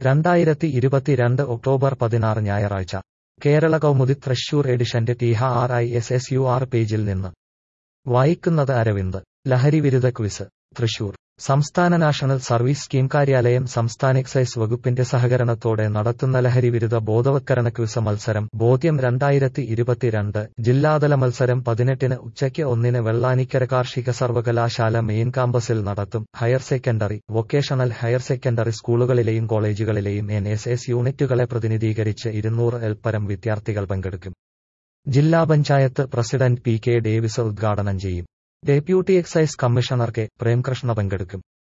2022 October 16 ഞായറാഴ്ച കേരള കൗമുദി തൃശൂർ എഡിഷന്റെ THRISSUR പേജിൽ നിന്ന് വായിക്കുന്നത് അരവിന്ദ്. ലഹരിവിരുദ്ധ ക്വിസ് തൃശൂർ. സംസ്ഥാന നാഷണൽ സർവീസ് സ്കീം കാര്യാലയം സംസ്ഥാന എക്സൈസ് വകുപ്പിന്റെ സഹകരണത്തോടെ നടത്തുന്ന ലഹരിവിരുദ്ധ ബോധവത്കരണ ക്വിസ് മത്സരം ബോധ്യം 2022 ജില്ലാതല മത്സരം 18-ന് ഉച്ചയ്ക്ക് 1-ന് വെള്ളാനിക്കര കാർഷിക സർവകലാശാല മെയിൻ കാമ്പസിൽ നടത്തും. Higher secondary, vocational higher secondary സ്കൂളുകളിലെയും കോളേജുകളിലെയും NSS യൂണിറ്റുകളെ പ്രതിനിധീകരിച്ച് 200-ൽ പരം വിദ്യാർത്ഥികൾ പങ്കെടുക്കും. ജില്ലാ പഞ്ചായത്ത് പ്രസിഡന്റ് PK ഡേവിസ് ഉദ്ഘാടനം ചെയ്യും. Deputy excise commissioner K. Premkrishna പങ്കെടുക്കും.